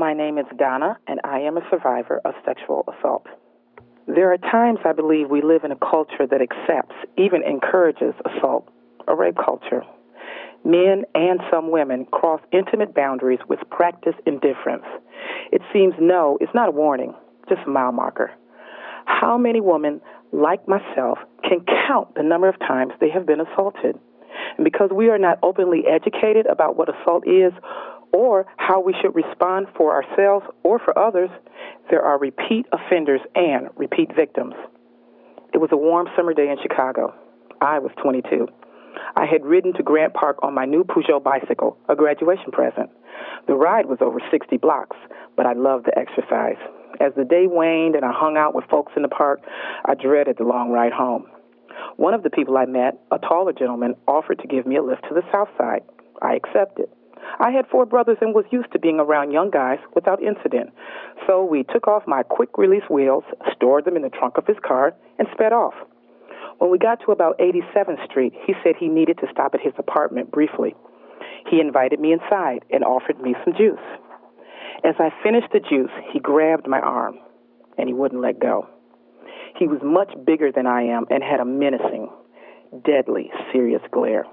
My name is Donna, and I am a survivor of sexual assault. There are times I believe we live in a culture that accepts, even encourages assault, a rape culture. Men and some women cross intimate boundaries with practiced indifference. It seems no is not a warning, just a mile marker. How many women, like myself, can count the number of times they have been assaulted? And because we are not openly educated about what assault is or how we should respond for ourselves or for others, there are repeat offenders and repeat victims. It was a warm summer day in Chicago. I was 22. I had ridden to Grant Park on my new Peugeot bicycle, a graduation present. The ride was over 60 blocks, but I loved the exercise. As the day waned and I hung out with folks in the park, I dreaded the long ride home. One of the people I met, a taller gentleman, offered to give me a lift to the south side. I accepted. I had 4 brothers and was used to being around young guys without incident. So we took off my quick-release wheels, stored them in the trunk of his car, and sped off. When we got to about 87th Street, he said he needed to stop at his apartment briefly. He invited me inside and offered me some juice. As I finished the juice, he grabbed my arm, and he wouldn't let go. He was much bigger than I am and had a menacing, deadly, serious glare.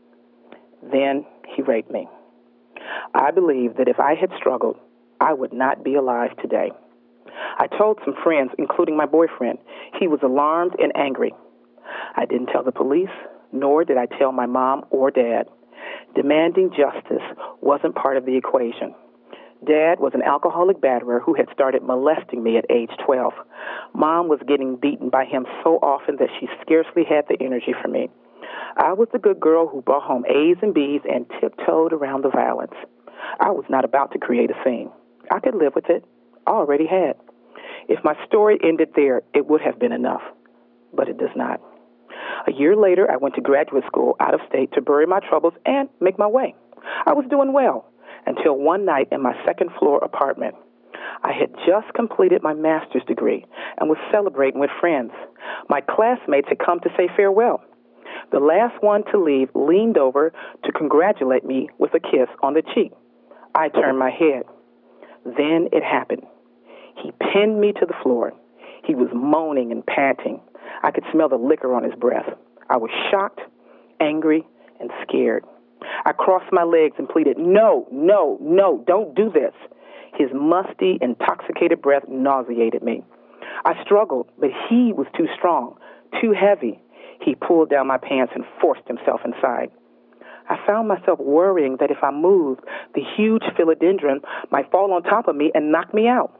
Then he raped me. I believe that if I had struggled, I would not be alive today. I told some friends, including my boyfriend. He was alarmed and angry. I didn't tell the police, nor did I tell my mom or dad. Demanding justice wasn't part of the equation. Dad was an alcoholic batterer who had started molesting me at age 12. Mom was getting beaten by him so often that she scarcely had the energy for me. I was the good girl who brought home A's and B's and tiptoed around the violence. I was not about to create a scene. I could live with it. I already had. If my story ended there, it would have been enough. But it does not. A year later, I went to graduate school out of state to bury my troubles and make my way. I was doing well until one night in my second-floor apartment. I had just completed my master's degree and was celebrating with friends. My classmates had come to say farewell. The last one to leave leaned over to congratulate me with a kiss on the cheek. I turned my head. Then it happened. He pinned me to the floor. He was moaning and panting. I could smell the liquor on his breath. I was shocked, angry, and scared. I crossed my legs and pleaded, "No, no, no, don't do this." His musty, intoxicated breath nauseated me. I struggled, but he was too strong, too heavy. He pulled down my pants and forced himself inside. I found myself worrying that if I moved, the huge philodendron might fall on top of me and knock me out.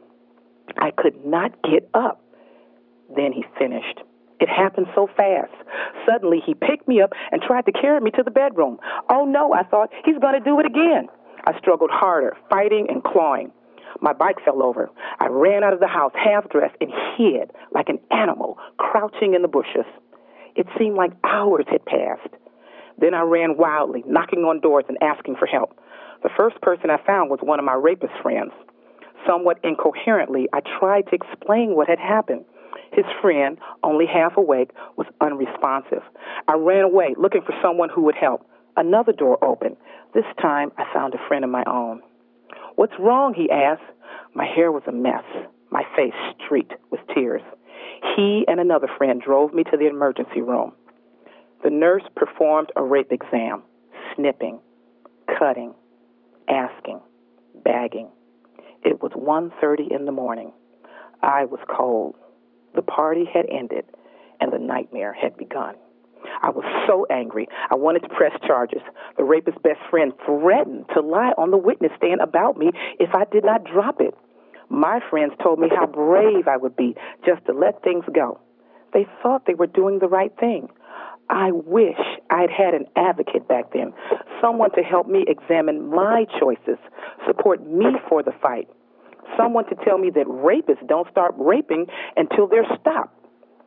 I could not get up. Then he finished. It happened so fast. Suddenly, he picked me up and tried to carry me to the bedroom. Oh, no, I thought, he's going to do it again. I struggled harder, fighting and clawing. My bike fell over. I ran out of the house, half-dressed, and hid like an animal, crouching in the bushes. It seemed like hours had passed. Then I ran wildly, knocking on doors and asking for help. The first person I found was one of my rapist friends. Somewhat incoherently, I tried to explain what had happened. His friend, only half awake, was unresponsive. I ran away, looking for someone who would help. Another door opened. This time, I found a friend of my own. "What's wrong?" he asked. My hair was a mess, my face streaked with tears. He and another friend drove me to the emergency room. The nurse performed a rape exam, snipping, cutting, asking, bagging. It was 1:30 in the morning. I was cold. The party had ended, and the nightmare had begun. I was so angry, I wanted to press charges. The rapist's best friend threatened to lie on the witness stand about me if I did not drop it. My friends told me how brave I would be just to let things go. They thought they were doing the right thing. I wish I'd had an advocate back then, someone to help me examine my choices, support me for the fight, someone to tell me that rapists don't start raping until they're stopped.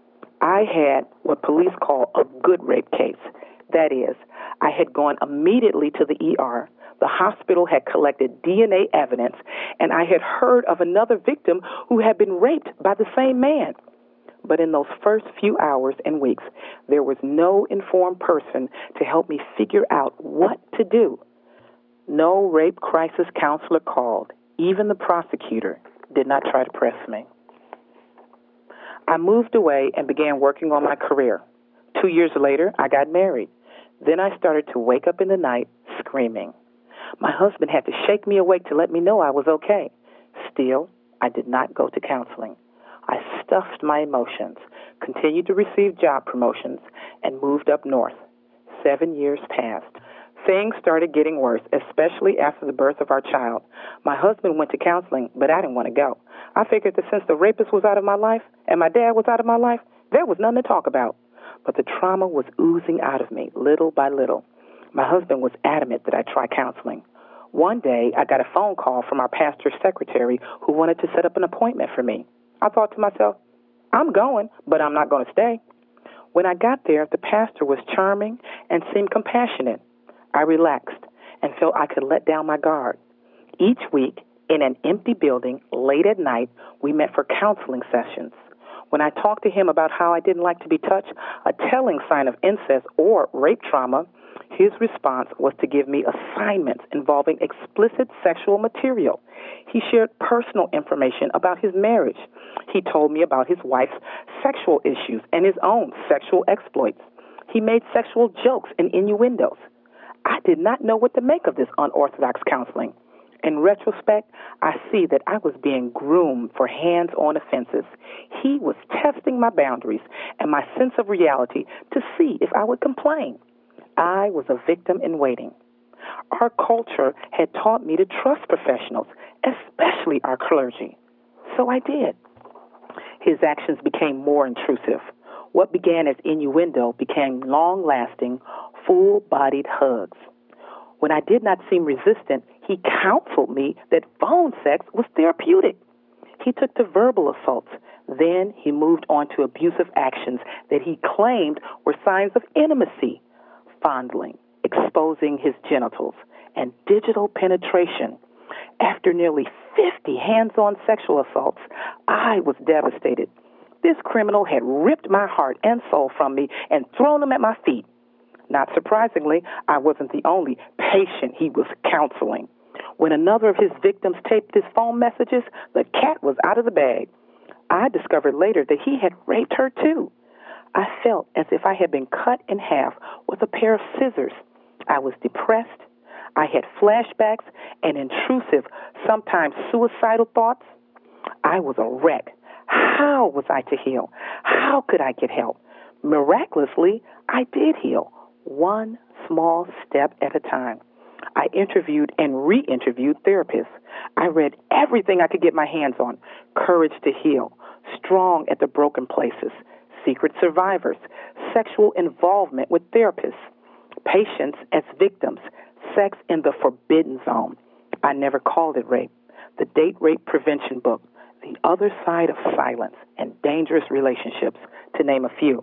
I had what police call a good rape case. That is, I had gone immediately to the ER. The hospital had collected DNA evidence, and I had heard of another victim who had been raped by the same man. But in those first few hours and weeks, there was no informed person to help me figure out what to do. No rape crisis counselor called, Even the prosecutor did not try to press me. I moved away and began working on my career. 2 years later, I got married. Then I started to wake up in the night screaming. My husband had to shake me awake to let me know I was okay. Still, I did not go to counseling. I stuffed my emotions, continued to receive job promotions, and moved up north. 7 years passed. Things started getting worse, especially after the birth of our child. My husband went to counseling, but I didn't want to go. I figured that since the rapist was out of my life and my dad was out of my life, there was nothing to talk about. But the trauma was oozing out of me little by little. My husband was adamant that I try counseling. One day, I got a phone call from our pastor's secretary who wanted to set up an appointment for me. I thought to myself, I'm going, but I'm not going to stay. When I got there, the pastor was charming and seemed compassionate. I relaxed and felt I could let down my guard. Each week, in an empty building, late at night, we met for counseling sessions. When I talked to him about how I didn't like to be touched, a telling sign of incest or rape trauma, his response was to give me assignments involving explicit sexual material. He shared personal information about his marriage. He told me about his wife's sexual issues and his own sexual exploits. He made sexual jokes and innuendos. I did not know what to make of this unorthodox counseling. In retrospect, I see that I was being groomed for hands-on offenses. He was testing my boundaries and my sense of reality to see if I would complain. I was a victim in waiting. Our culture had taught me to trust professionals, especially our clergy. So I did. His actions became more intrusive. What began as innuendo became long-lasting, full-bodied hugs. When I did not seem resistant, he counseled me that phone sex was therapeutic. He took to verbal assaults. Then he moved on to abusive actions that he claimed were signs of intimacy, fondling, exposing his genitals, and digital penetration. After nearly 50 hands-on sexual assaults, I was devastated. This criminal had ripped my heart and soul from me and thrown them at my feet. Not surprisingly, I wasn't the only patient he was counseling. When another of his victims taped his phone messages, the cat was out of the bag. I discovered later that he had raped her too. I felt as if I had been cut in half with a pair of scissors. I was depressed. I had flashbacks and intrusive, sometimes suicidal thoughts. I was a wreck. How was I to heal? How could I get help? Miraculously, I did heal, one small step at a time. I interviewed and re-interviewed therapists. I read everything I could get my hands on: Courage to Heal, Strong at the Broken Places, Secret Survivors, Sexual Involvement with Therapists, Patients as Victims, Sex in the Forbidden Zone. I never called it rape. The Date Rape Prevention Book, The Other Side of Silence, and Dangerous Relationships, to name a few.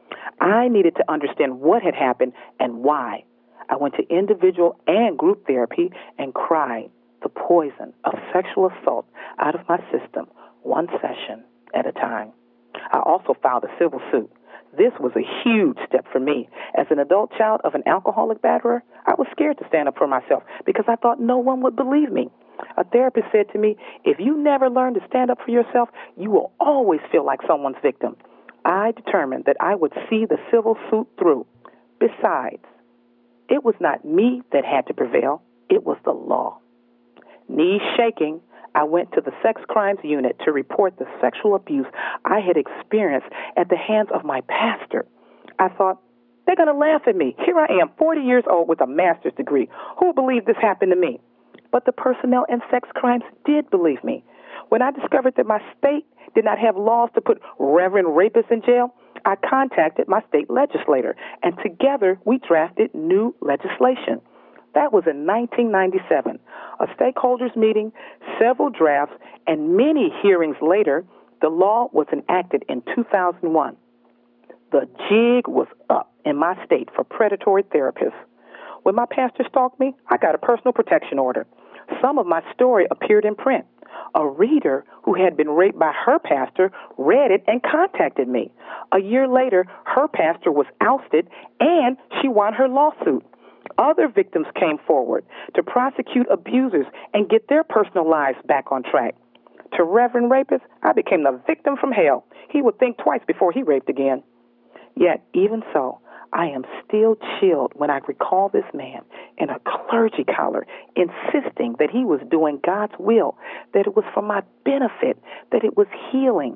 I needed to understand what had happened and why. I went to individual and group therapy and cried the poison of sexual assault out of my system, one session at a time. I also filed a civil suit. This was a huge step for me. As an adult child of an alcoholic batterer, I was scared to stand up for myself because I thought no one would believe me. A therapist said to me, if you never learn to stand up for yourself, you will always feel like someone's victim. I determined that I would see the civil suit through. Besides, it was not me that had to prevail. It was the law. Knees shaking, I went to the sex crimes unit to report the sexual abuse I had experienced at the hands of my pastor. I thought, they're going to laugh at me. Here I am, 40 years old with a master's degree. Who will believe this happened to me? But the personnel and sex crimes did believe me. When I discovered that my state did not have laws to put reverend rapists in jail, I contacted my state legislator, and together we drafted new legislation. That was in 1997. A stakeholders meeting, several drafts, and many hearings later, the law was enacted in 2001. The jig was up in my state for predatory therapists. When my pastor stalked me, I got a personal protection order. Some of my story appeared in print. A reader who had been raped by her pastor read it and contacted me. A year later, her pastor was ousted and she won her lawsuit. Other victims came forward to prosecute abusers and get their personal lives back on track. To Reverend Rapist, I became the victim from hell. He would think twice before he raped again. Yet, even so, I am still chilled when I recall this man in a clergy collar insisting that he was doing God's will, that it was for my benefit, that it was healing.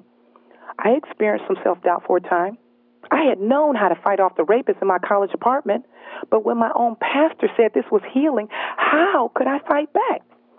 I experienced some self-doubt for a time. I had known how to fight off the rapist in my college apartment, but when my own pastor said this was healing, how could I fight back?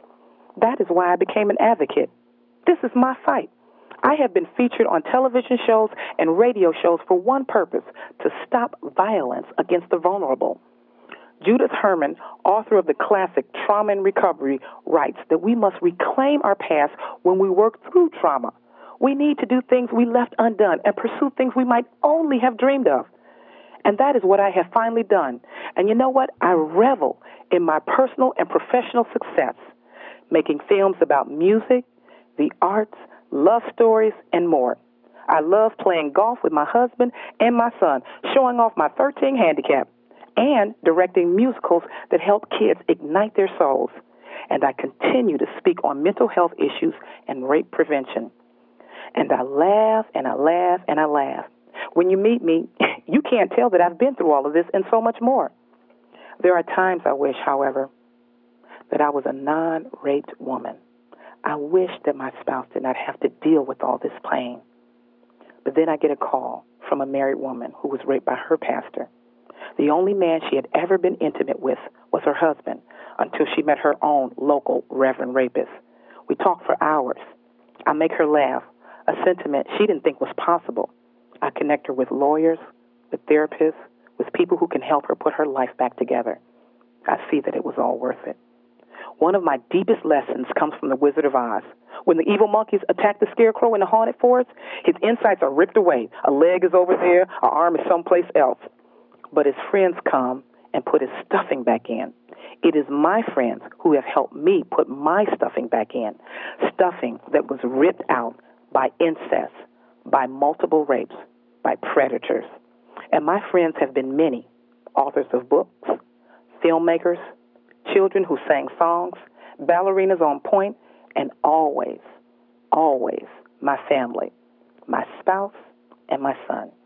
That is why I became an advocate. This is my fight. I have been featured on television shows and radio shows for one purpose, to stop violence against the vulnerable. Judith Herman, author of the classic Trauma and Recovery, writes that we must reclaim our past when we work through trauma. We need to do things we left undone and pursue things we might only have dreamed of. And that is what I have finally done. And you know what? I revel in my personal and professional success, making films about music, the arts, love stories, and more. I love playing golf with my husband and my son, showing off my 13 handicap, and directing musicals that help kids ignite their souls. And I continue to speak on mental health issues and rape prevention. And I laugh and I laugh and I laugh. When you meet me, you can't tell that I've been through all of this and so much more. There are times I wish, however, that I was a non-raped woman. I wish that my spouse did not have to deal with all this pain. But then I get a call from a married woman who was raped by her pastor. The only man she had ever been intimate with was her husband until she met her own local Reverend Rapist. We talk for hours. I make her laugh, a sentiment she didn't think was possible. I connect her with lawyers, with therapists, with people who can help her put her life back together. I see that it was all worth it. One of my deepest lessons comes from The Wizard of Oz. When the evil monkeys attack the scarecrow in the haunted forest, his insides are ripped away. A leg is over there, an arm is someplace else. But his friends come and put his stuffing back in. It is my friends who have helped me put my stuffing back in, stuffing that was ripped out by incest, by multiple rapes, by predators. And my friends have been many, authors of books, filmmakers, children who sang songs, ballerinas on point, and always, always my family, my spouse, and my son.